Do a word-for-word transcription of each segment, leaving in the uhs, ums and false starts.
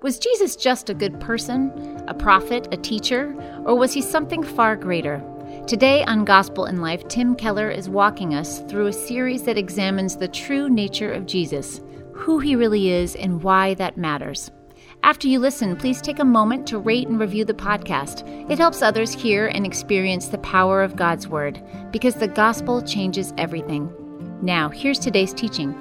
Was Jesus just a good person, a prophet, a teacher, or was he something far greater? Today on Gospel in Life, Tim Keller is walking us through a series that examines the true nature of Jesus, who he really is, and why that matters. After you listen, please take a moment to rate and review the podcast. It helps others hear and experience the power of God's Word, because the gospel changes everything. Now, here's today's teaching.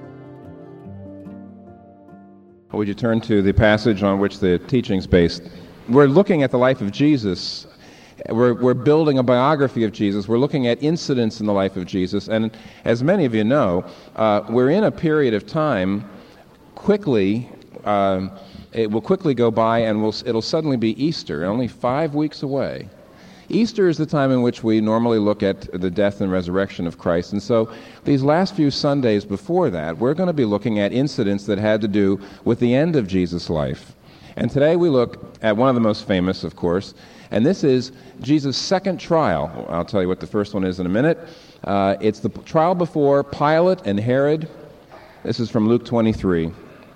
Would you turn to the passage on which the teaching's based? We're looking at the life of Jesus. We're, we're building a biography of Jesus. We're looking at incidents in the life of Jesus. And as many of you know, uh, we're in a period of time quickly, uh, it will quickly go by and we'll, it'll suddenly be Easter, only five weeks away. Easter is the time in which we normally look at the death and resurrection of Christ. And so these last few Sundays before that, we're going to be looking at incidents that had to do with the end of Jesus' life. And today we look at one of the most famous, of course, and this is Jesus' second trial. I'll tell you what the first one is in a minute. Uh, it's the trial before Pilate and Herod. This is from Luke twenty-three.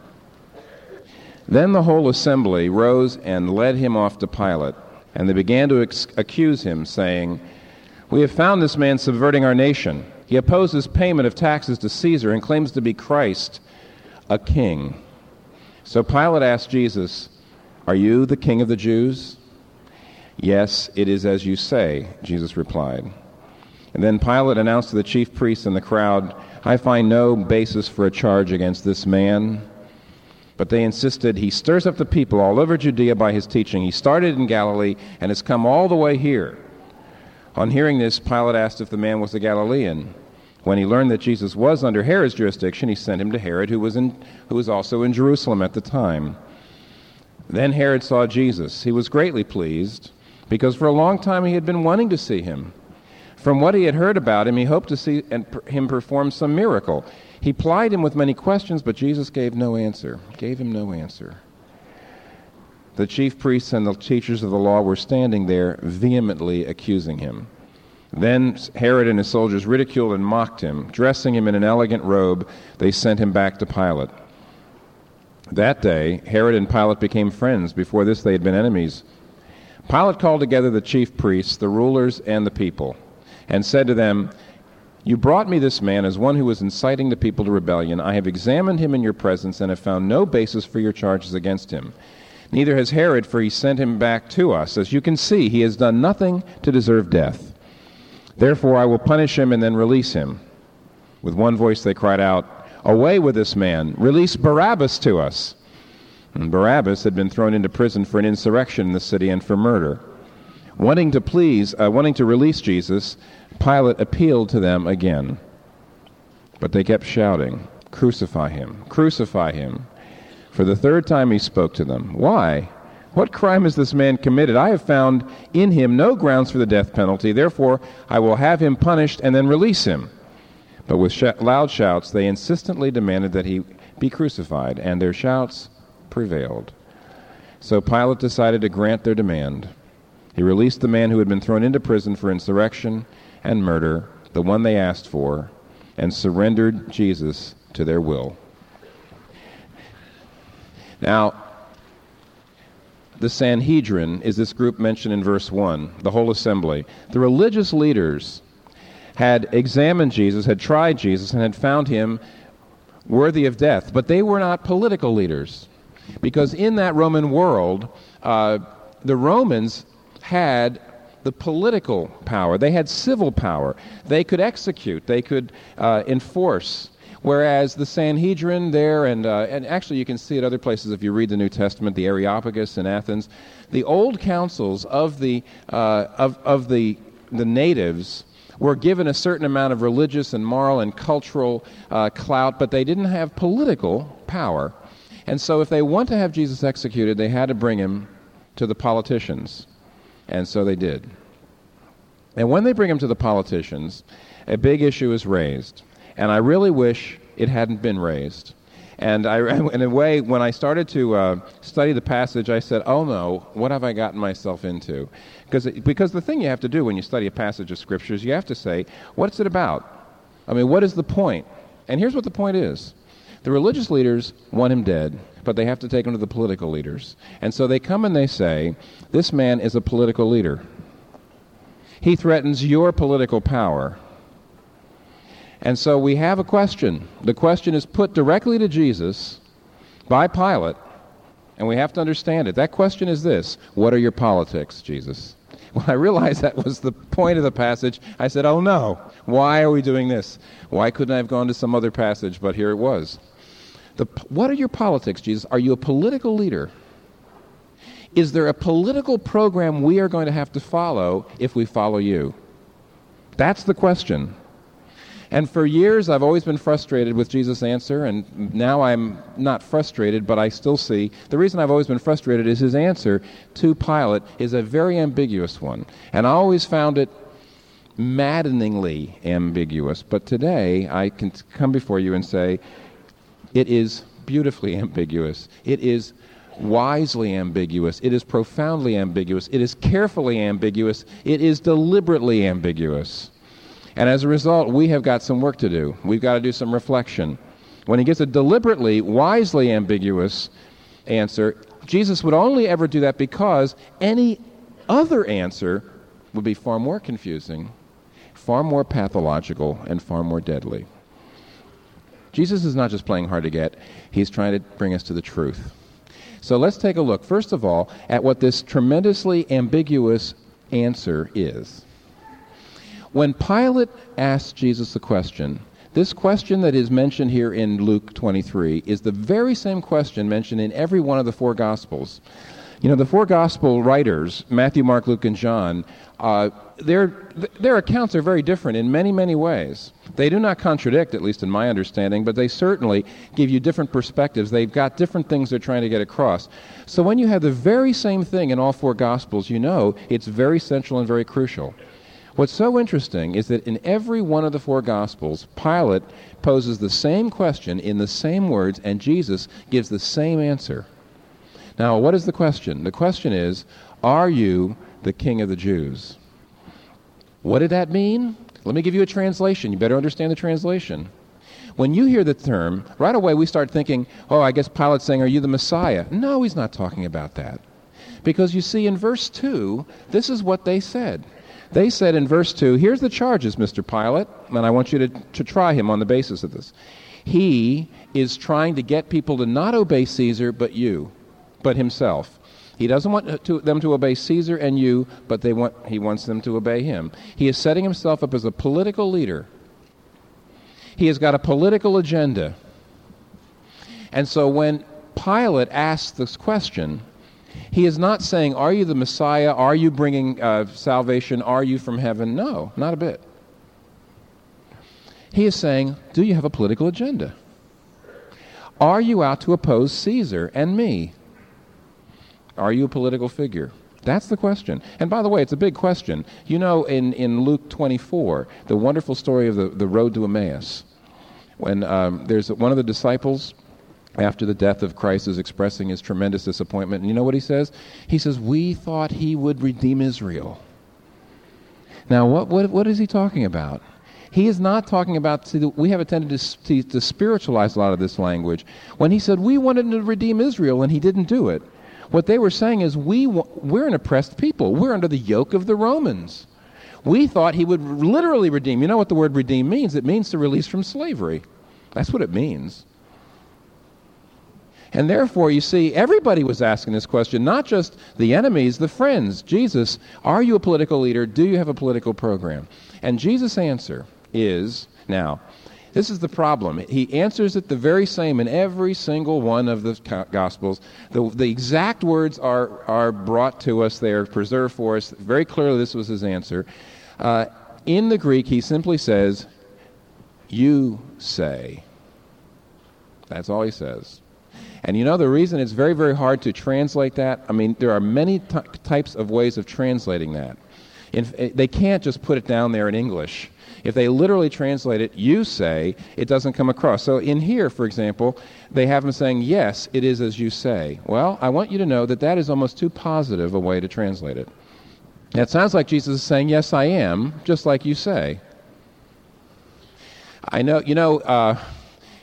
Then the whole assembly rose and led him off to Pilate. And they began to ex- accuse him, saying, "We have found this man subverting our nation. He opposes payment of taxes to Caesar and claims to be Christ, a king." So Pilate asked Jesus, "Are you the king of the Jews?" "Yes, it is as you say," Jesus replied. And then Pilate announced to the chief priests and the crowd, "I find no basis for a charge against this man." But they insisted, "He stirs up the people all over Judea by his teaching. He started in Galilee and has come all the way here." On hearing this, Pilate asked if the man was a Galilean. When he learned that Jesus was under Herod's jurisdiction, he sent him to Herod, who was in, who was also in Jerusalem at the time. Then Herod saw Jesus. He was greatly pleased, because for a long time he had been wanting to see him. From what he had heard about him, he hoped to see him perform some miracle. He plied him with many questions, but Jesus gave no answer. Gave him no answer. The chief priests and the teachers of the law were standing there, vehemently accusing him. Then Herod and his soldiers ridiculed and mocked him. Dressing him in an elegant robe, they sent him back to Pilate. That day, Herod and Pilate became friends. Before this, they had been enemies. Pilate called together the chief priests, the rulers, and the people, and said to them, "You brought me this man as one who was inciting the people to rebellion. I have examined him in your presence and have found no basis for your charges against him. Neither has Herod, for he sent him back to us. As you can see, he has done nothing to deserve death. Therefore I will punish him and then release him." With one voice they cried out, "Away with this man! Release Barabbas to us!" And Barabbas had been thrown into prison for an insurrection in the city and for murder. Wanting to please, uh, wanting to release Jesus, Pilate appealed to them again. But they kept shouting, "Crucify him! Crucify him!" For the third time he spoke to them. "Why? What crime has this man committed? I have found in him no grounds for the death penalty. Therefore I will have him punished and then release him." But with sh- loud shouts they insistently demanded that he be crucified, and their shouts prevailed. So Pilate decided to grant their demand. He released the man who had been thrown into prison for insurrection and murder, the one they asked for, and surrendered Jesus to their will. Now, the Sanhedrin is this group mentioned in verse one, the whole assembly. The religious leaders had examined Jesus, had tried Jesus, and had found him worthy of death. But they were not political leaders, because in that Roman world, uh, the Romans had the political power. They had civil power. They could execute. They could uh, enforce. Whereas the Sanhedrin there, and uh, and actually you can see it other places if you read the New Testament, the Areopagus in Athens, the old councils of the uh, of of the the natives were given a certain amount of religious and moral and cultural uh, clout, but they didn't have political power. And so if they want to have Jesus executed, they had to bring him to the politicians. And so they did. And when they bring him to the politicians, a big issue is raised. And I really wish it hadn't been raised. And I, in a way, when I started to uh, study the passage, I said, oh no, what have I gotten myself into? Because because the thing you have to do when you study a passage of Scripture is you have to say, what's it about? I mean, what is the point? And here's what the point is. The religious leaders want him dead, but they have to take him to the political leaders. And so they come and they say, this man is a political leader. He threatens your political power. And so we have a question. The question is put directly to Jesus by Pilate, and we have to understand it. That question is this: what are your politics, Jesus? When I realized that was the point of the passage, I said, oh no, why are we doing this? Why couldn't I have gone to some other passage, but here it was. The, what are your politics, Jesus? Are you a political leader? Is there a political program we are going to have to follow if we follow you? That's the question. And for years, I've always been frustrated with Jesus' answer, and now I'm not frustrated, but I still see the reason I've always been frustrated is his answer to Pilate is a very ambiguous one. And I always found it maddeningly ambiguous. But today, I can come before you and say, it is beautifully ambiguous. It is wisely ambiguous. It is profoundly ambiguous. It is carefully ambiguous. It is deliberately ambiguous. And as a result, we have got some work to do. We've got to do some reflection. When he gives a deliberately, wisely ambiguous answer, Jesus would only ever do that because any other answer would be far more confusing, far more pathological, and far more deadly. Jesus is not just playing hard to get. He's trying to bring us to the truth. So let's take a look, first of all, at what this tremendously ambiguous answer is. When Pilate asked Jesus a question, this question that is mentioned here in Luke twenty-three is the very same question mentioned in every one of the four Gospels. You know, the four Gospel writers, Matthew, Mark, Luke, and John, uh, their their accounts are very different in many, many ways. They do not contradict, at least in my understanding, but they certainly give you different perspectives. They've got different things they're trying to get across. So when you have the very same thing in all four Gospels, you know it's very central and very crucial. What's so interesting is that in every one of the four Gospels, Pilate poses the same question in the same words, and Jesus gives the same answer. Now, what is the question? The question is, are you the King of the Jews? What did that mean? Let me give you a translation. You better understand the translation. When you hear the term, right away we start thinking, oh, I guess Pilate's saying, are you the Messiah? No, he's not talking about that. Because you see, in verse two, this is what they said. They said in verse two, here's the charges, Mister Pilate, and I want you to, to try him on the basis of this. He is trying to get people to not obey Caesar, but you, but himself. He doesn't want to, them to obey Caesar and you, but they want, he wants them to obey him. He is setting himself up as a political leader. He has got a political agenda. And so when Pilate asks this question, he is not saying, are you the Messiah? Are you bringing uh, salvation? Are you from heaven? No, not a bit. He is saying, do you have a political agenda? Are you out to oppose Caesar and me? Are you a political figure? That's the question. And by the way, it's a big question. You know, in, in Luke twenty-four, the wonderful story of the, the road to Emmaus, when um, there's one of the disciples, after the death of Christ, is expressing his tremendous disappointment. And you know what he says? He says, we thought he would redeem Israel. Now, what what, what is he talking about? He is not talking about, see, we have a tendency to, to, to spiritualize a lot of this language. When he said, we wanted to redeem Israel, and he didn't do it, what they were saying is, we, we're an oppressed people. We're under the yoke of the Romans. We thought he would literally redeem. You know what the word redeem means? It means to release from slavery. That's what it means. And therefore, you see, everybody was asking this question, not just the enemies, the friends. Jesus, are you a political leader? Do you have a political program? And Jesus' answer is, now, this is the problem. He answers it the very same in every single one of the Gospels. The, the exact words are, are brought to us. They are preserved for us. Very clearly, this was his answer. Uh, in the Greek, he simply says, you say. That's all he says. And you know the reason it's very, very hard to translate that? I mean, there are many t- types of ways of translating that. In, they can't just put it down there in English. If they literally translate it, you say, it doesn't come across. So in here, for example, they have him saying, yes, it is as you say. Well, I want you to know that that is almost too positive a way to translate it. And it sounds like Jesus is saying, yes, I am, just like you say. I know, you know, uh,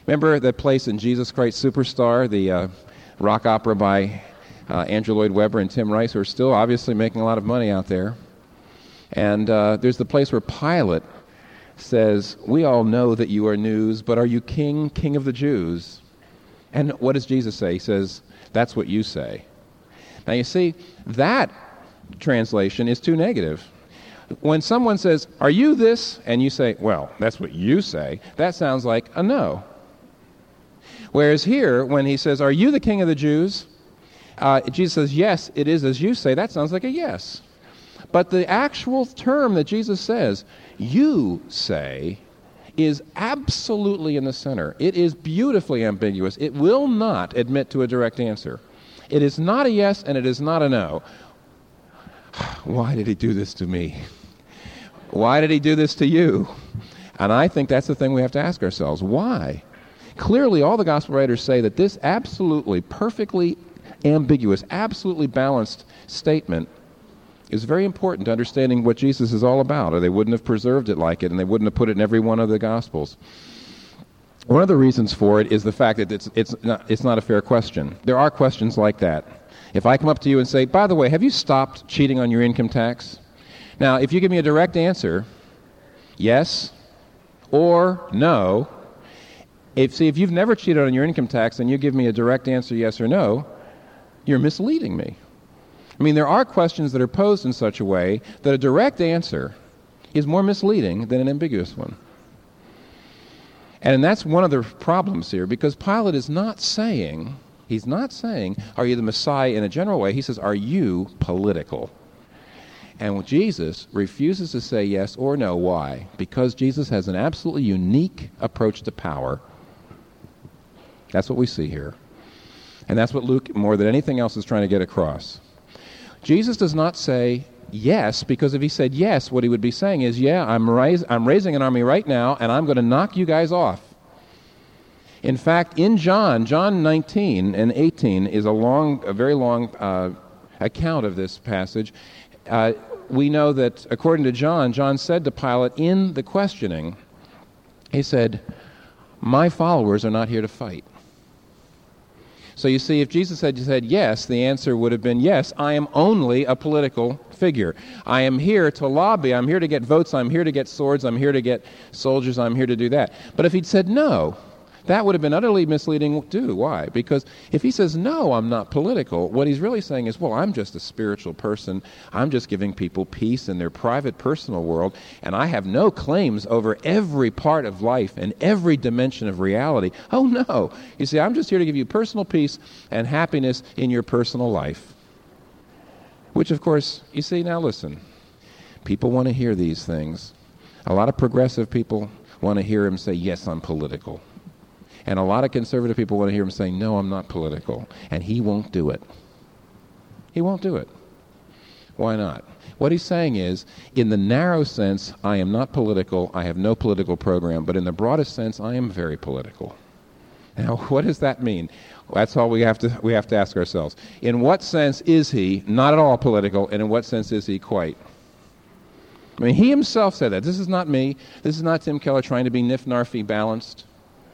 Remember that place in Jesus Christ Superstar, the uh, rock opera by uh, Andrew Lloyd Webber and Tim Rice, who are still obviously making a lot of money out there. And uh, there's the place where Pilate says, "We all know that you are news, but are you king, king of the Jews?" And what does Jesus say? He says, "That's what you say." Now you see, that translation is too negative. When someone says, "Are you this?" and you say, "Well, that's what you say," that sounds like a no. Whereas here, when he says, "Are you the king of the Jews?" Uh, Jesus says, "Yes, it is as you say," that sounds like a yes. But the actual term that Jesus says, "you say," is absolutely in the center. It is beautifully ambiguous. It will not admit to a direct answer. It is not a yes and it is not a no. Why did he do this to me? Why did he do this to you? And I think that's the thing we have to ask ourselves. Why? Clearly, all the gospel writers say that this absolutely, perfectly ambiguous, absolutely balanced statement is very important to understanding what Jesus is all about, or they wouldn't have preserved it like it, and they wouldn't have put it in every one of the Gospels. One of the reasons for it is the fact that it's, it's, not, it's not a fair question. There are questions like that. If I come up to you and say, "By the way, have you stopped cheating on your income tax?" Now, if you give me a direct answer, yes or no, if see if you've never cheated on your income tax and you give me a direct answer, yes or no, you're misleading me. I mean, there are questions that are posed in such a way that a direct answer is more misleading than an ambiguous one. And that's one of the problems here, because Pilate is not saying, he's not saying, "Are you the Messiah?" in a general way. He says, "Are you political?" And Jesus refuses to say yes or no. Why? Because Jesus has an absolutely unique approach to power. That's what we see here. And that's what Luke, more than anything else, is trying to get across. Jesus does not say yes, because if he said yes, what he would be saying is, "Yeah, I'm, rais- I'm raising an army right now, and I'm going to knock you guys off." In fact, in John, John nineteen and eighteen is a long, a very long uh, account of this passage. Uh, we know that, according to John, John said to Pilate in the questioning, he said, "My followers are not here to fight." So you see, if Jesus had said yes, the answer would have been, "Yes, I am only a political figure. I am here to lobby. I'm here to get votes. I'm here to get swords. I'm here to get soldiers. I'm here to do that." But if he'd said no, that would have been utterly misleading too. Why? Because if he says, "No, I'm not political," what he's really saying is, "Well, I'm just a spiritual person. I'm just giving people peace in their private, personal world, and I have no claims over every part of life and every dimension of reality." Oh, no. You see, I'm just here to give you personal peace and happiness in your personal life. Which, of course, you see, now listen, people want to hear these things. A lot of progressive people want to hear him say, "Yes, I'm political." And a lot of conservative people want to hear him say, "No, I'm not political." And he won't do it. He won't do it. Why not? What he's saying is, in the narrow sense, I am not political, I have no political program, but in the broadest sense, I am very political. Now, what does that mean? Well, that's all we have to we have to ask ourselves. In what sense is he not at all political, and in what sense is he quite? I mean, he himself said that. This is not me. This is not Tim Keller trying to be nif-narfy balanced.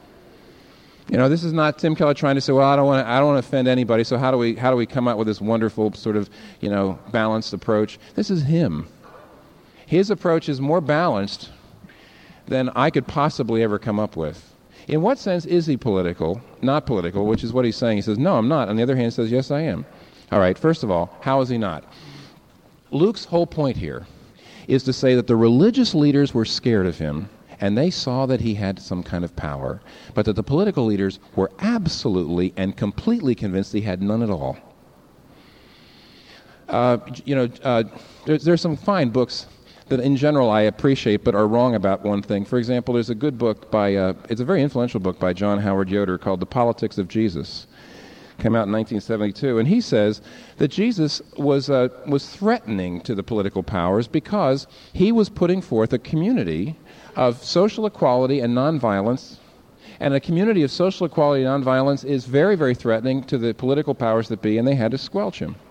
You know, this is not Tim Keller trying to say, "Well, I don't want to, I don't want to offend anybody, so how do we, how do we come out with this wonderful sort of, you know, balanced approach?" This is him. His approach is more balanced than I could possibly ever come up with. In what sense is he political? Not political, which is what he's saying. He says, "No, I'm not." On the other hand, he says, "Yes, I am." All right, first of all, how is he not? Luke's whole point here is to say that the religious leaders were scared of him, and they saw that he had some kind of power, but that the political leaders were absolutely and completely convinced he had none at all. Uh, you know, uh, there's, there's some fine books that in general I appreciate but are wrong about one thing. For example, there's a good book by, uh, it's a very influential book by John Howard Yoder called The Politics of Jesus. Came out in nineteen seventy-two, and he says that Jesus was uh, was threatening to the political powers because he was putting forth a community of social equality and nonviolence, and a community of social equality and nonviolence is very, very threatening to the political powers that be, and they had to squelch him.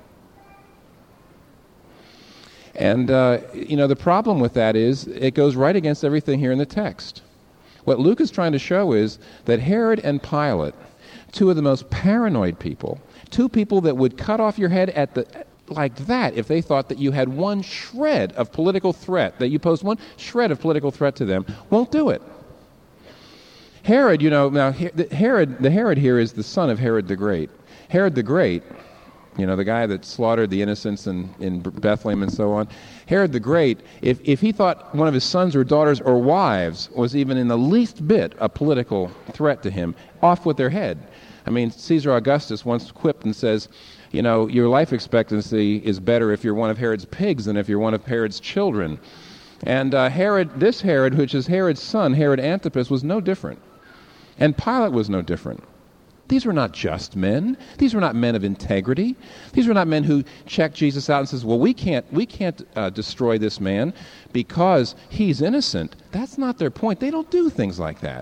And, uh, you know, the problem with that is it goes right against everything here in the text. What Luke is trying to show is that Herod and Pilate, two of the most paranoid people, two people that would cut off your head at the like that if they thought that you had one shred of political threat, that you posed one shred of political threat to them, won't do it. Herod, you know, now Herod, the Herod here is the son of Herod the Great. Herod the Great, you know, the guy that slaughtered the innocents in, in Bethlehem and so on. Herod the Great, if, if he thought one of his sons or daughters or wives was even in the least bit a political threat to him, off with their head. I mean, Caesar Augustus once quipped and says, you know, your life expectancy is better if you're one of Herod's pigs than if you're one of Herod's children. And uh, Herod, this Herod, which is Herod's son, Herod Antipas, was no different. And Pilate was no different. These were not just men. These were not men of integrity. These were not men who checked Jesus out and says, well, we can't, we can't uh, destroy this man because he's innocent. That's not their point. They don't do things like that.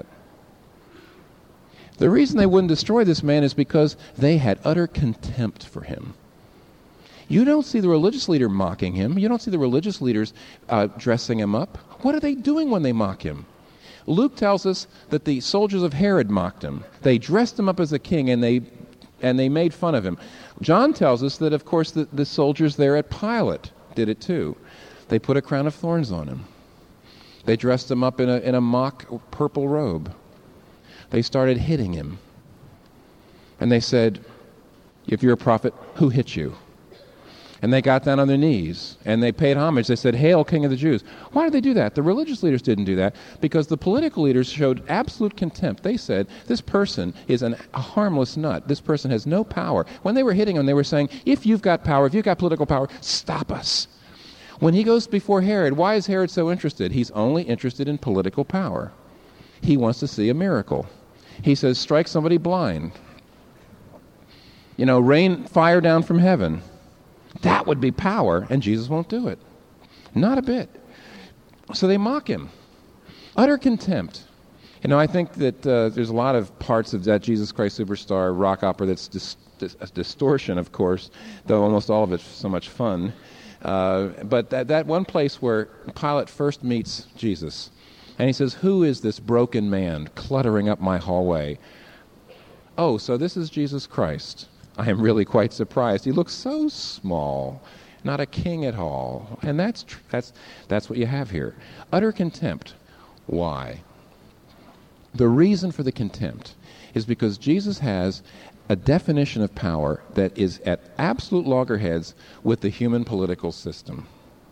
The reason they wouldn't destroy this man is because they had utter contempt for him. You don't see the religious leader mocking him. You don't see the religious leaders uh, dressing him up. What are they doing when they mock him? Luke tells us that the soldiers of Herod mocked him. They dressed him up as a king, and they and they made fun of him. John tells us that, of course, the, the soldiers there at Pilate did it too. They put a crown of thorns on him. They dressed him up in a in a mock purple robe. They started hitting him. And they said, if you're a prophet, who hit you? And they got down on their knees, and they paid homage. They said, Hail, King of the Jews. Why did they do that? The religious leaders didn't do that because the political leaders showed absolute contempt. They said, this person is an, a harmless nut. This person has no power. When they were hitting him, they were saying, if you've got power, if you've got political power, stop us. When he goes before Herod, why is Herod so interested? He's only interested in political power. He wants to see a miracle. He says, strike somebody blind. You know, rain fire down from heaven. That would be power, and Jesus won't do it. Not a bit. So they mock him. Utter contempt. You know, I think that uh, there's a lot of parts of that Jesus Christ Superstar rock opera that's dis- dis- a distortion, of course, though almost all of it's so much fun. Uh, but that, that one place where Pilate first meets Jesus, and he says, who is this broken man cluttering up my hallway? Oh, so this is Jesus Christ. I am really quite surprised. He looks so small, not a king at all. And that's tr- that's that's what you have here. Utter contempt. Why? The reason for the contempt is because Jesus has a definition of power that is at absolute loggerheads with the human political system.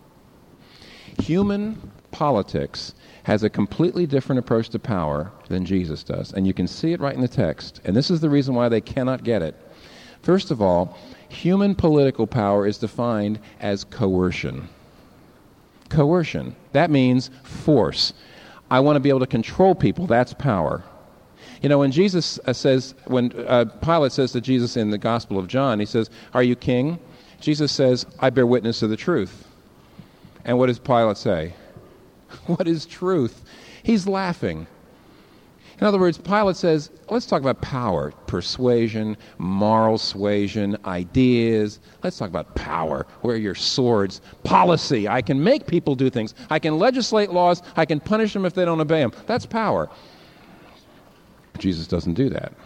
Human politics has a completely different approach to power than Jesus does. And you can see it right in the text. And this is the reason why they cannot get it. First of all, human political power is defined as coercion. Coercion. That means force. I want to be able to control people. That's power. You know, when Jesus uh, says, when uh, Pilate says to Jesus in the Gospel of John, he says, are you king? Jesus says, I bear witness to the truth. And what does Pilate say? What is truth? He's laughing. In other words, Pilate says, let's talk about power, persuasion, moral suasion, ideas. Let's talk about power. Where are your swords? Policy. I can make people do things. I can legislate laws. I can punish them if they don't obey them. That's power. Jesus doesn't do that.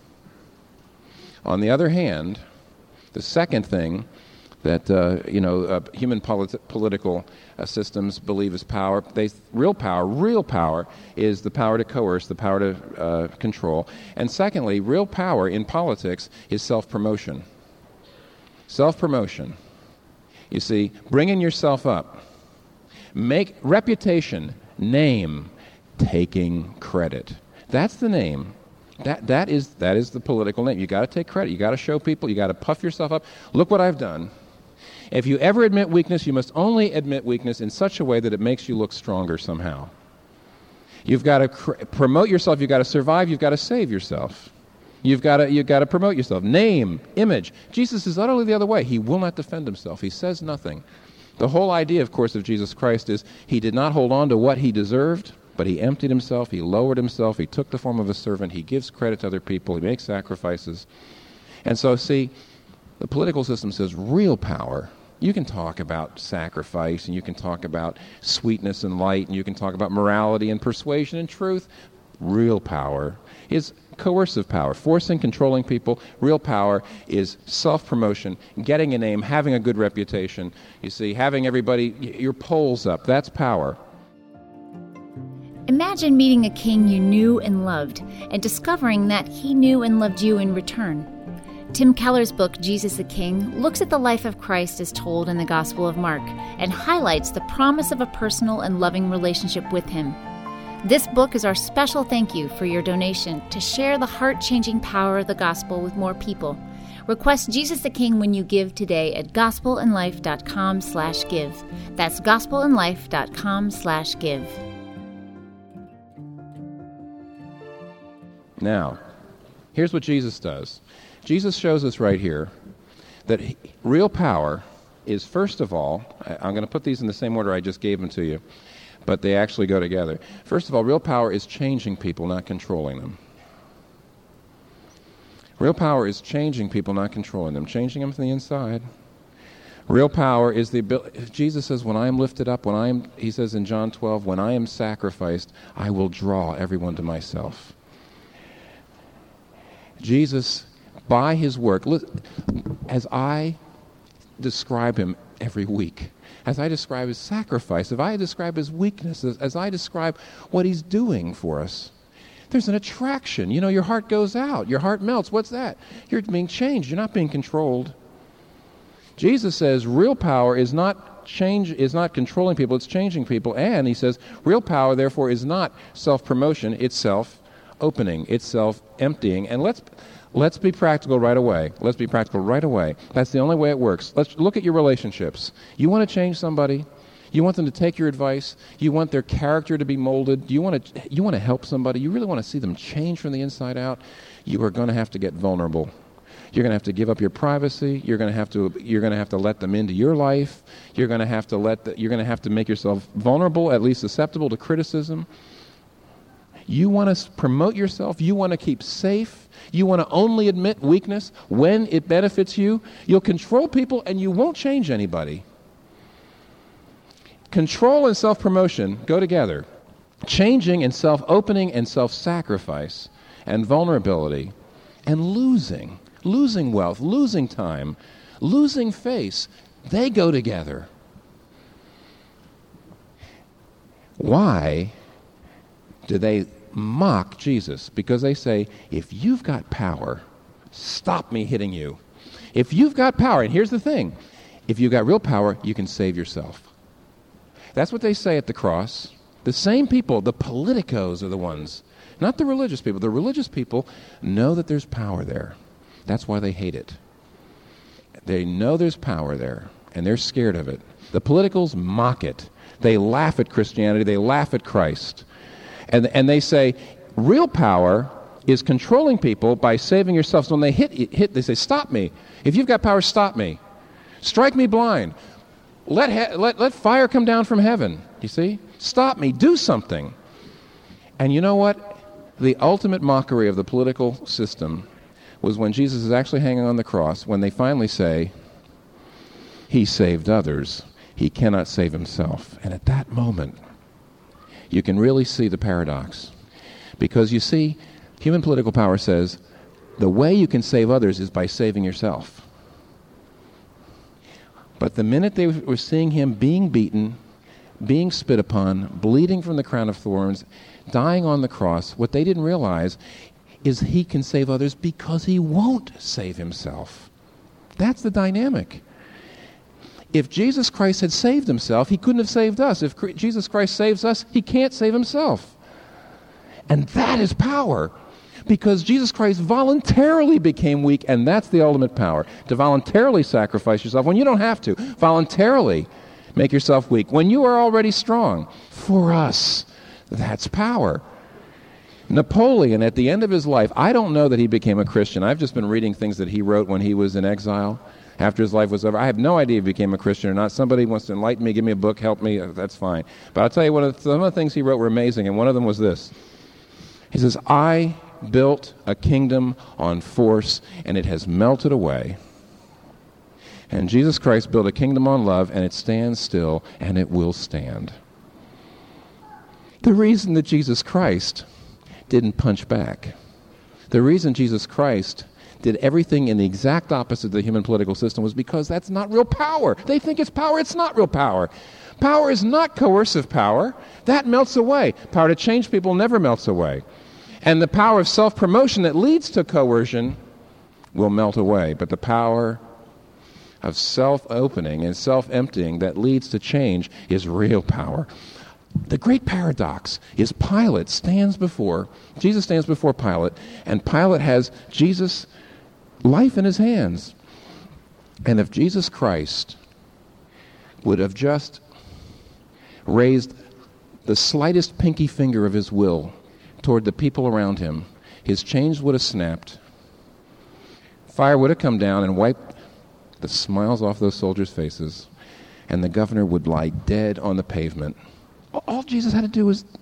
On the other hand, the second thing that uh, you know uh, human polit- political uh, systems believe is power. They real power, real power is the power to coerce, the power to uh, control. And secondly, real power in politics is self-promotion. Self-promotion. You see, bringing yourself up, make reputation, name, taking credit. That's the name. That that is that is the political name. You got to take credit. You got to show people. You got to puff yourself up. Look what I've done. If you ever admit weakness, you must only admit weakness in such a way that it makes you look stronger somehow. You've got to cr- promote yourself. You've got to survive. You've got to save yourself. You've got to you've got to promote yourself. Name, image. Jesus is utterly the other way. He will not defend himself. He says nothing. The whole idea, of course, of Jesus Christ is he did not hold on to what he deserved, but he emptied himself. He lowered himself. He took the form of a servant. He gives credit to other people. He makes sacrifices. And so, see, the political system says real power. You can talk about sacrifice, and you can talk about sweetness and light, and you can talk about morality and persuasion and truth, Real power is coercive power, forcing, controlling people. Real power is self-promotion, getting a name, having a good reputation. You see, having everybody, your polls up. That's power. Imagine meeting a king you knew and loved and discovering that he knew and loved you in return. Tim Keller's book, Jesus the King, looks at the life of Christ as told in the Gospel of Mark and highlights the promise of a personal and loving relationship with him. This book is our special thank you for your donation to share the heart-changing power of the gospel with more people. Request Jesus the King when you give today at gospelinlife.com slash give. That's gospelinlife.com slash give. Now, here's what Jesus does. Jesus shows us right here that he, real power is, first of all, I, I'm going to put these in the same order I just gave them to you, but they actually go together. First of all, real power is changing people, not controlling them. Real power is changing people, not controlling them, changing them from the inside. Real power is the ability. Jesus says, when I am lifted up, when I am, he says in John twelve, when I am sacrificed, I will draw everyone to myself. Jesus, by his work, as I describe him every week, as I describe his sacrifice, if I describe his weakness, as, as I describe what he's doing for us, there's an attraction. You know, your heart goes out. Your heart melts. What's that? You're being changed. You're not being controlled. Jesus says real power is not change, is not controlling people, it's changing people. And he says real power, therefore, is not self-promotion, it's self-opening, it's self-emptying. And let's let's be practical right away. Let's be practical right away. That's the only way it works. Let's look at your relationships. You want to change somebody? You want them to take your advice? You want their character to be molded? You want to you want to help somebody? You really want to see them change from the inside out? You are going to have to get vulnerable. You're going to have to give up your privacy. You're going to have to you're going to have to let them into your life. You're going to have to let the, you're going to have to make yourself vulnerable, at least susceptible to criticism. You want to promote yourself. You want to keep safe. You want to only admit weakness when it benefits you. You'll control people and you won't change anybody. Control and self-promotion go together. Changing and self-opening and self-sacrifice and vulnerability and losing, losing wealth, losing time, losing face, they go together. Why do they mock Jesus? Because they say, if you've got power, stop me hitting you. If you've got power, and here's the thing, if you've got real power, you can save yourself. That's what they say at the cross. The same people, the politicos are the ones, not the religious people. The religious people know that there's power there. That's why they hate it. They know there's power there, and they're scared of it. The politicals mock it. They laugh at Christianity. They laugh at Christ. And, and they say, real power is controlling people by saving yourself. So when they hit, hit, they say, stop me. If you've got power, stop me. Strike me blind. Let, he- let, let fire come down from heaven. You see? Stop me. Do something. And you know what? The ultimate mockery of the political system was when Jesus is actually hanging on the cross, when they finally say, he saved others. He cannot save himself. And at that moment, you can really see the paradox. Because you see, human political power says, the way you can save others is by saving yourself. But the minute they were seeing him being beaten, being spit upon, bleeding from the crown of thorns, dying on the cross, what they didn't realize is he can save others because he won't save himself. That's the dynamic. If Jesus Christ had saved himself, he couldn't have saved us. If Jesus Christ saves us, he can't save himself. And that is power. Because Jesus Christ voluntarily became weak, and that's the ultimate power. To voluntarily sacrifice yourself when you don't have to. Voluntarily make yourself weak when you are already strong. For us, that's power. Napoleon, at the end of his life, I don't know that he became a Christian. I've just been reading things that he wrote when he was in exile. After his life was over. I have no idea if he became a Christian or not. Somebody wants to enlighten me, give me a book, help me, that's fine. But I'll tell you, one of the, some of the things he wrote were amazing, and one of them was this. He says, I built a kingdom on force, and it has melted away. And Jesus Christ built a kingdom on love, and it stands still, and it will stand. The reason that Jesus Christ didn't punch back. The reason Jesus Christ did everything in the exact opposite of the human political system was because that's not real power. They think it's power. It's not real power. Power is not coercive power. That melts away. Power to change people never melts away. And the power of self-promotion that leads to coercion will melt away. But the power of self-opening and self-emptying that leads to change is real power. The great paradox is Pilate stands before, Jesus stands before Pilate, and Pilate has Jesus' life in his hands. And if Jesus Christ would have just raised the slightest pinky finger of his will toward the people around him, his chains would have snapped, fire would have come down and wiped the smiles off those soldiers' faces, and the governor would lie dead on the pavement. All Jesus had to do was...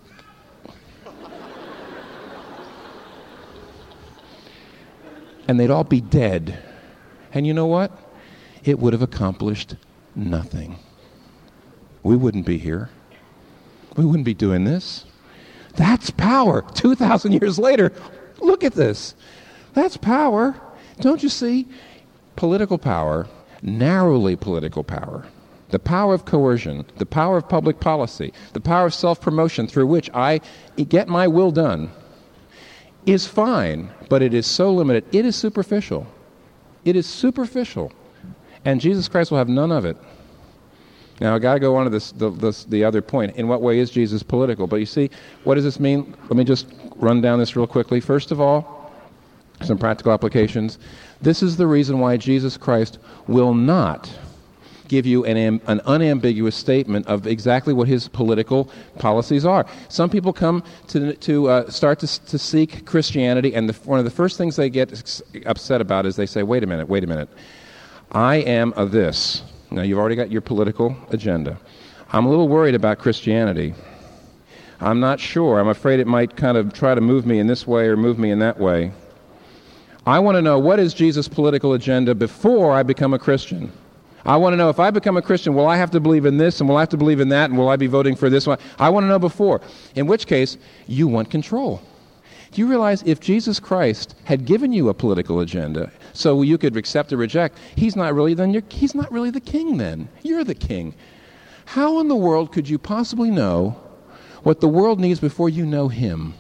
and they'd all be dead. And you know what? It would have accomplished nothing. We wouldn't be here. We wouldn't be doing this. That's power. two thousand years later, look at this. That's power. Don't you see? Political power, narrowly political power, the power of coercion, the power of public policy, the power of self-promotion through which I get my will done is fine, but it is so limited. It is superficial. It is superficial. And Jesus Christ will have none of it. Now, I've got to go on to this, the, this, the other point. In what way is Jesus political? But you see, what does this mean? Let me just run down this real quickly. First of all, some practical applications. This is the reason why Jesus Christ will not give you an, am, an unambiguous statement of exactly what his political policies are. Some people come to to uh, start to, to seek Christianity, and the, one of the first things they get upset about is they say, wait a minute, wait a minute. I am a this. Now, you've already got your political agenda. I'm a little worried about Christianity. I'm not sure. I'm afraid it might kind of try to move me in this way or move me in that way. I want to know, what is Jesus' political agenda before I become a Christian? I want to know, if I become a Christian, will I have to believe in this, and will I have to believe in that, and will I be voting for this one? I want to know before. In which case, you want control. Do you realize if Jesus Christ had given you a political agenda so you could accept or reject, he's not really then you're, he's not really the king then. You're the king. How in the world could you possibly know what the world needs before you know him?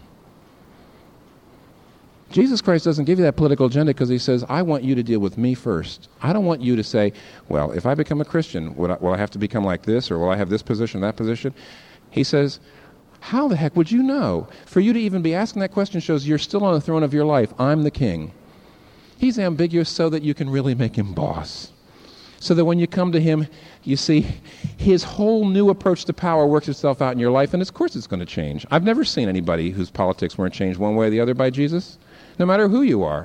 Jesus Christ doesn't give you that political agenda because he says, I want you to deal with me first. I don't want you to say, well, if I become a Christian, will I, will I have to become like this, or will I have this position, that position? He says, how the heck would you know? For you to even be asking that question shows you're still on the throne of your life. I'm the king. He's ambiguous so that you can really make him boss. So that when you come to him, you see his whole new approach to power works itself out in your life, and of course it's going to change. I've never seen anybody whose politics weren't changed one way or the other by Jesus, no matter who you are.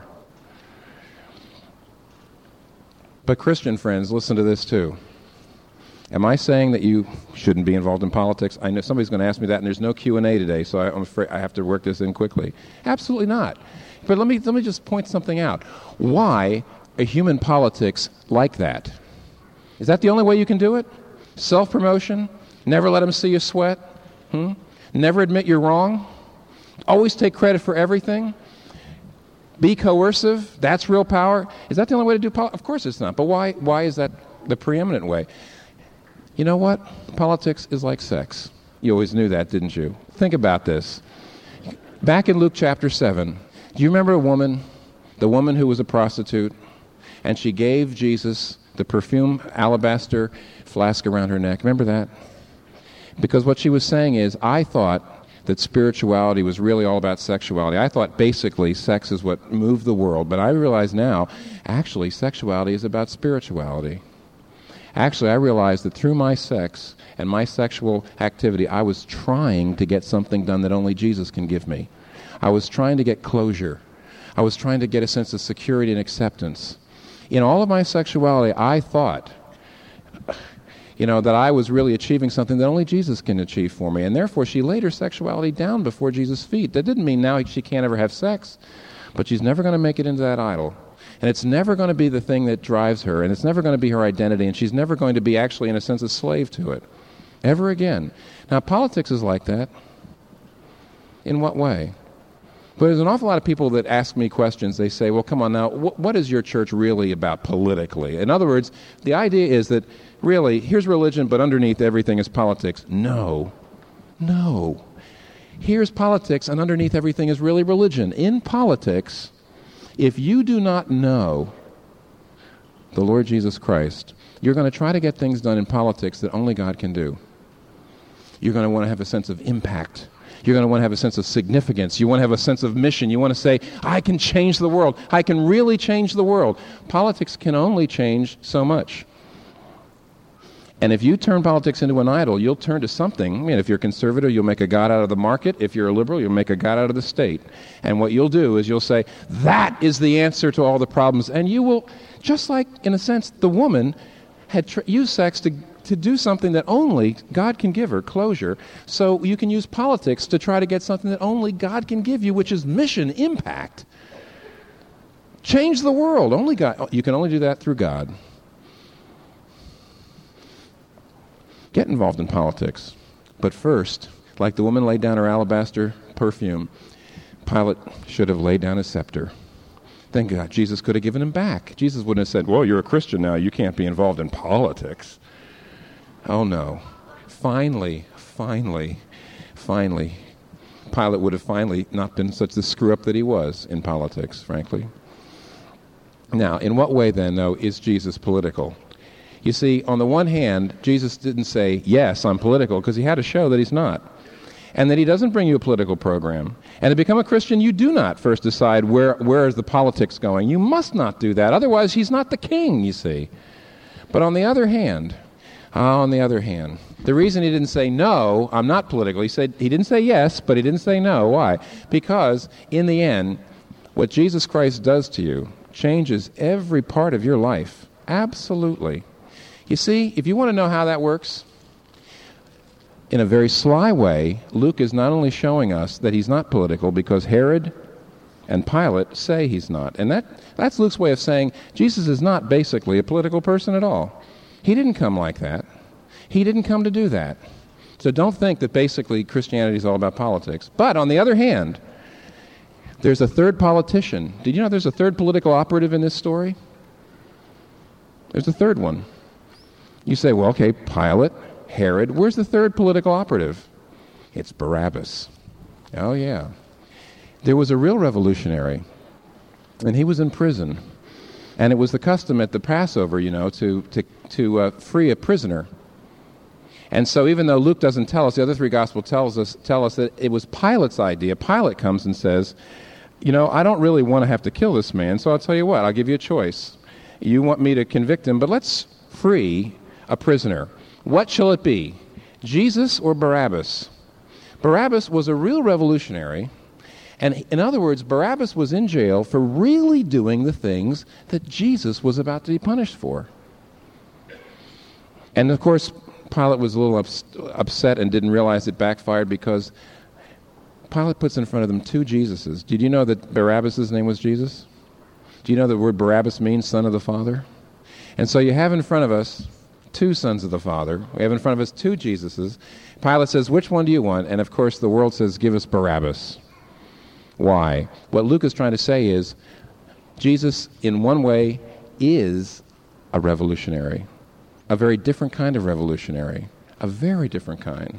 But Christian friends, listen to this too. Am I saying that you shouldn't be involved in politics? I know somebody's going to ask me that, and there's no Q and A today, so I'm afraid I have to work this in quickly. Absolutely not. But let me let me just point something out. Why are human politics like that? Is that the only way you can do it? Self-promotion? Never let them see you sweat? Hmm? Never admit you're wrong? Always take credit for everything? Be coercive? That's real power? Is that the only way to do politics? Of course it's not. But why, why is that the preeminent way? You know what? Politics is like sex. You always knew that, didn't you? Think about this. Back in Luke chapter seven, do you remember a woman, the woman who was a prostitute, and she gave Jesus the perfume alabaster flask around her neck? Remember that? Because what she was saying is, I thought that spirituality was really all about sexuality. I thought basically sex is what moved the world, but I realize now, actually, sexuality is about spirituality. Actually, I realized that through my sex and my sexual activity, I was trying to get something done that only Jesus can give me. I was trying to get closure. I was trying to get a sense of security and acceptance. In all of my sexuality, I thought, you know, that I was really achieving something that only Jesus can achieve for me. And therefore, she laid her sexuality down before Jesus' feet. That didn't mean now she can't ever have sex, but she's never going to make it into that idol. And it's never going to be the thing that drives her, and it's never going to be her identity, and she's never going to be actually, in a sense, a slave to it. Ever again. Now, politics is like that. In what way? But there's an awful lot of people that ask me questions. They say, well, come on now, wh- what is your church really about politically? In other words, the idea is that, really, here's religion, but underneath everything is politics. No. No. Here's politics, and underneath everything is really religion. In politics, if you do not know the Lord Jesus Christ, you're going to try to get things done in politics that only God can do. You're going to want to have a sense of impact. You're going to want to have a sense of significance. You want to have a sense of mission. You want to say, I can change the world. I can really change the world. Politics can only change so much. And if you turn politics into an idol, you'll turn to something. I mean, if you're conservative, you'll make a god out of the market. If you're a liberal, you'll make a god out of the state. And what you'll do is you'll say, that is the answer to all the problems. And you will, just like, in a sense, the woman had tr- used sex to to do something that only God can give her, closure. So you can use politics to try to get something that only God can give you, which is mission, impact. Change the world. Only God. You can only do that through God. Get involved in politics. But first, like the woman laid down her alabaster perfume, Pilate should have laid down his scepter. Thank God Jesus could have given him back. Jesus wouldn't have said, well, you're a Christian now. You can't be involved in politics. Oh, no. Finally, finally, finally, Pilate would have finally not been such the screw-up that he was in politics, frankly. Now, in what way, then, though, is Jesus political? You see, on the one hand, Jesus didn't say, yes, I'm political, because he had to show that he's not. And that he doesn't bring you a political program. And to become a Christian, you do not first decide where, where is the politics going. You must not do that. Otherwise, he's not the king, you see. But on the other hand, uh, on the other hand, the reason he didn't say, no, I'm not political, he said he didn't say yes, but he didn't say no. Why? Because, in the end, what Jesus Christ does to you changes every part of your life. Absolutely. You see, if you want to know how that works, in a very sly way, Luke is not only showing us that he's not political because Herod and Pilate say he's not. And that, that's Luke's way of saying Jesus is not basically a political person at all. He didn't come like that. He didn't come to do that. So don't think that basically Christianity is all about politics. But on the other hand, there's a third politician. Did you know there's a third political operative in this story? There's a third one. You say, well, okay, Pilate, Herod, where's the third political operative? It's Barabbas. Oh, yeah. There was a real revolutionary, and he was in prison. And it was the custom at the Passover, you know, to, to, to uh, free a prisoner. And so even though Luke doesn't tell us, the other three Gospels tells us, tell us that it was Pilate's idea. Pilate comes and says, you know, I don't really want to have to kill this man, so I'll tell you what, I'll give you a choice. You want me to convict him, but let's free a prisoner. What shall it be, Jesus or Barabbas? Barabbas was a real revolutionary, and in other words, Barabbas was in jail for really doing the things that Jesus was about to be punished for. And of course, Pilate was a little ups- upset and didn't realize it backfired because Pilate puts in front of them two Jesuses. Did you know that Barabbas' name was Jesus? Do you know the word Barabbas means son of the Father? And so you have in front of us two sons of the Father. We have in front of us two Jesuses. Pilate says, which one do you want? And of course the world says, give us Barabbas. Why? What Luke is trying to say is, Jesus in one way is a revolutionary. A very different kind of revolutionary. A very different kind.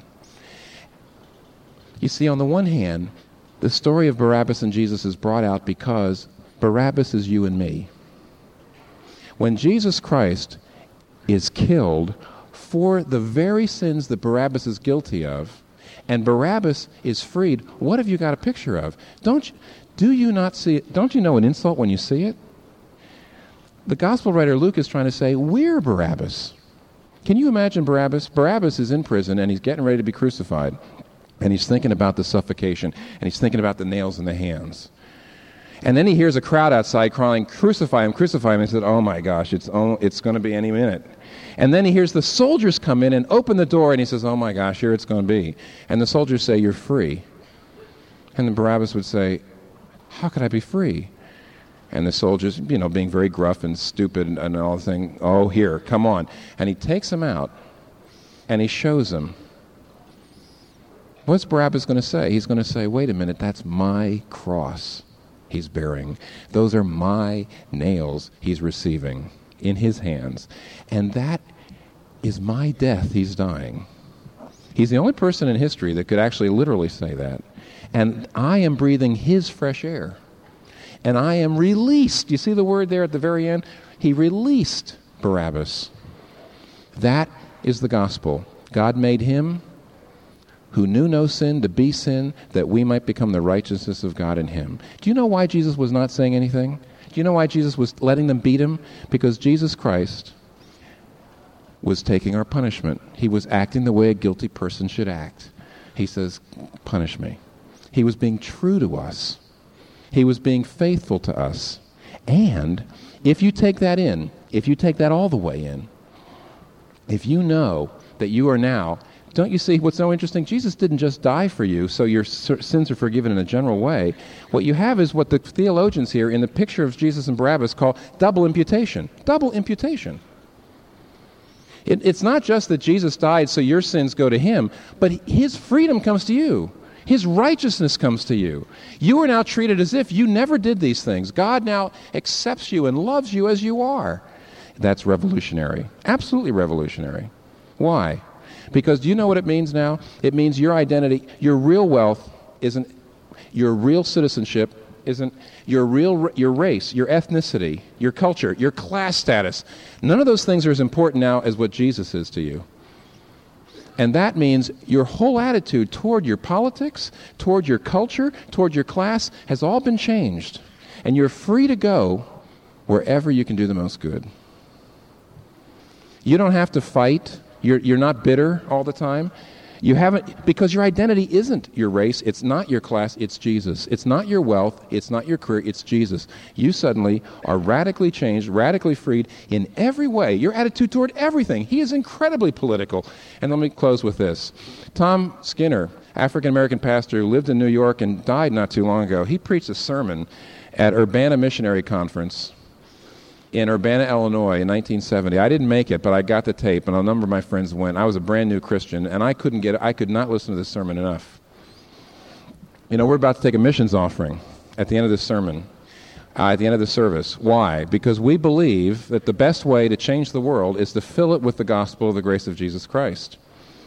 You see, on the one hand, the story of Barabbas and Jesus is brought out because Barabbas is you and me. When Jesus Christ is killed for the very sins that Barabbas is guilty of, and Barabbas is freed, what have you got a picture of? Don't you, do you not see it? Don't you know an insult when you see it? The gospel writer Luke is trying to say, we're Barabbas. Can you imagine Barabbas? Barabbas is in prison and he's getting ready to be crucified. And he's thinking about the suffocation, and he's thinking about the nails in the hands. And then he hears a crowd outside crying, crucify him, crucify him. And he said, oh my gosh, it's, oh, it's going to be any minute. And then he hears the soldiers come in and open the door, and he says, oh my gosh, here it's going to be. And the soldiers say, you're free. And then Barabbas would say, how could I be free? And the soldiers, you know, being very gruff and stupid and, and all the thing, oh, here, come on. And he takes him out, and he shows him What's Barabbas going to say? He's going to say, wait a minute, that's my cross he's bearing. Those are my nails he's receiving in his hands. And that is my death he's dying. He's the only person in history that could actually literally say that. And I am breathing his fresh air. And I am released. You see the word there at the very end? He released Barabbas. That is the gospel. God made him who knew no sin to be sin, that we might become the righteousness of God in him. Do you know why Jesus was not saying anything? Do you know why Jesus was letting them beat him? Because Jesus Christ was taking our punishment. He was acting the way a guilty person should act. He says, punish me. He was being true to us. He was being faithful to us. And if you take that in, if you take that all the way in, if you know that you are now, don't you see what's so interesting? Jesus didn't just die for you so your sins are forgiven in a general way. What you have is what the theologians here in the picture of Jesus and Barabbas call double imputation. Double imputation. It, it's not just that Jesus died so your sins go to him, but his freedom comes to you. His righteousness comes to you. You are now treated as if you never did these things. God now accepts you and loves you as you are. That's revolutionary. Absolutely revolutionary. Why? Because do you know what it means now? It means your identity, your real wealth isn't, your real citizenship isn't, your real, your race, your ethnicity, your culture, your class status. None of those things are as important now as what Jesus is to you. And that means your whole attitude toward your politics, toward your culture, toward your class has all been changed. And you're free to go wherever you can do the most good. You don't have to fight. You're, you're not bitter all the time. You haven't, because your identity isn't your race, it's not your class, it's Jesus. It's not your wealth, it's not your career, it's Jesus. You suddenly are radically changed, radically freed in every way. Your attitude toward everything. He is incredibly political. And let me close with this. Tom Skinner, African-American pastor who lived in New York and died not too long ago, he preached a sermon at Urbana Missionary Conference in Urbana, Illinois in nineteen seventy. I didn't make it, but I got the tape, and a number of my friends went. I was a brand new Christian, and I couldn't get I could not listen to this sermon enough. You know, we're about to take a missions offering at the end of this sermon, uh, at the end of the service. Why? Because we believe that the best way to change the world is to fill it with the gospel of the grace of Jesus Christ.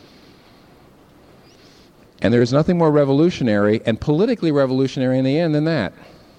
And there is nothing more revolutionary and politically revolutionary in the end than that.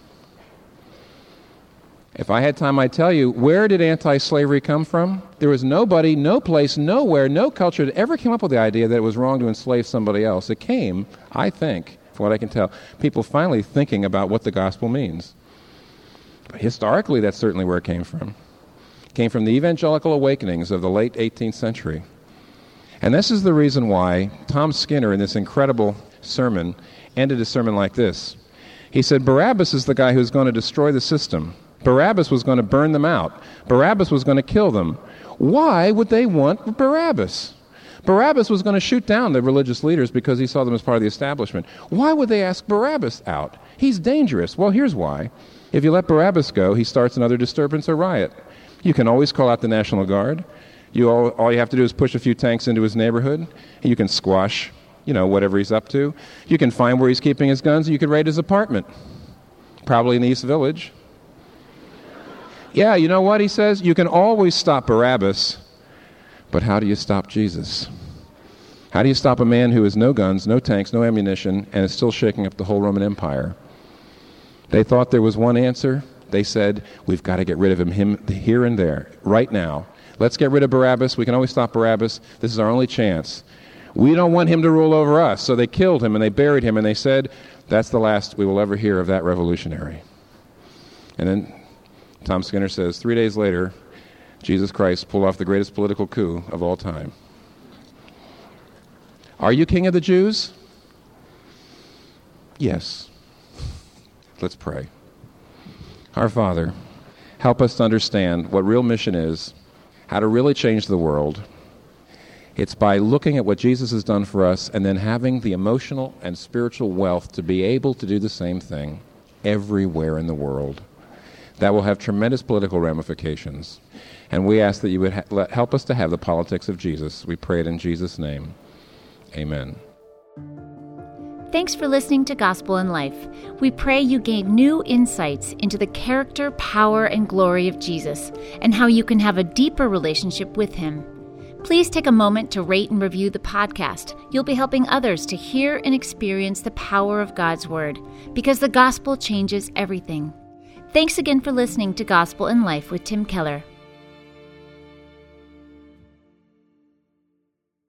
If I had time, I'd tell you, where did anti-slavery come from? There was nobody, no place, nowhere, no culture that ever came up with the idea that it was wrong to enslave somebody else. It came, I think, from what I can tell, people finally thinking about what the gospel means. But historically, that's certainly where it came from. It came from the evangelical awakenings of the late eighteenth century. And this is the reason why Tom Skinner, in this incredible sermon, ended his sermon like this. He said, Barabbas is the guy who's going to destroy the system. Barabbas was going to burn them out. Barabbas was going to kill them. Why would they want Barabbas? Barabbas was going to shoot down the religious leaders because he saw them as part of the establishment. Why would they ask Barabbas out? He's dangerous. Well, here's why. If you let Barabbas go, he starts another disturbance or riot. You can always call out the National Guard. You all, all you have to do is push a few tanks into his neighborhood, and you can squash, you know, whatever he's up to. You can find where he's keeping his guns, and you can raid his apartment, probably in the East Village. Yeah, you know what he says? You can always stop Barabbas, but how do you stop Jesus? How do you stop a man who has no guns, no tanks, no ammunition, and is still shaking up the whole Roman Empire? They thought there was one answer. They said, we've got to get rid of him, him here and there, right now. Let's get rid of Barabbas. We can always stop Barabbas. This is our only chance. We don't want him to rule over us. So they killed him and they buried him and they said, that's the last we will ever hear of that revolutionary. And then Tom Skinner says, three days later, Jesus Christ pulled off the greatest political coup of all time. Are you king of the Jews? Yes. Let's pray. Our Father, help us to understand what real mission is, how to really change the world. It's by looking at what Jesus has done for us and then having the emotional and spiritual wealth to be able to do the same thing everywhere in the world. That will have tremendous political ramifications. And we ask that you would ha- let, help us to have the politics of Jesus. We pray it in Jesus' name. Amen. Thanks for listening to Gospel in Life. We pray you gain new insights into the character, power, and glory of Jesus, and how you can have a deeper relationship with Him. Please take a moment to rate and review the podcast. You'll be helping others to hear and experience the power of God's Word, because the gospel changes everything. Thanks again for listening to Gospel in Life with Tim Keller.